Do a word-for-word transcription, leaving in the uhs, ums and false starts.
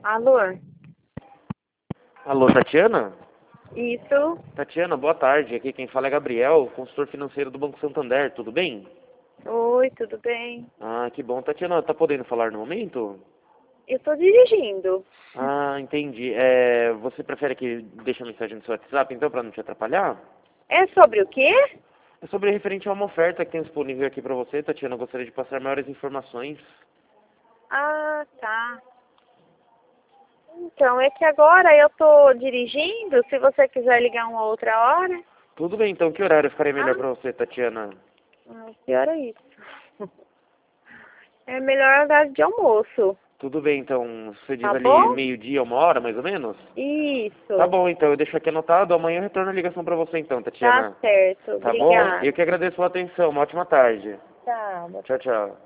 Alô? Alô, Tatiana? Isso. Tatiana, boa tarde. Aqui quem fala é Gabriel, consultor financeiro do Banco Santander. Tudo bem? Oi, tudo bem? Ah, que bom. Tatiana, tá podendo falar no momento? Eu tô dirigindo. Ah, entendi. É, você prefere que deixe a mensagem no seu WhatsApp, então, para não te atrapalhar? É sobre o quê? É sobre referente a uma oferta que tem disponível aqui para você, Tatiana. Eu gostaria de passar maiores informações. Ah, tá. Então, é que agora eu tô dirigindo. Se você quiser ligar uma outra hora. Tudo bem, então. Que horário ficaria melhor Ah, para você, Tatiana? ah, pior é isso. É melhor horário de almoço. Tudo bem, então. Você diz Tá ali bom? meio-dia, uma hora, mais ou menos? Tá Isso. bom, então. Eu deixo aqui anotado. Amanhã eu retorno a ligação para você, então, Tá Tatiana. certo. Tá bom? Eu Obrigada. que agradeço a atenção. Uma ótima tarde. Tchau. Tchau, tchau.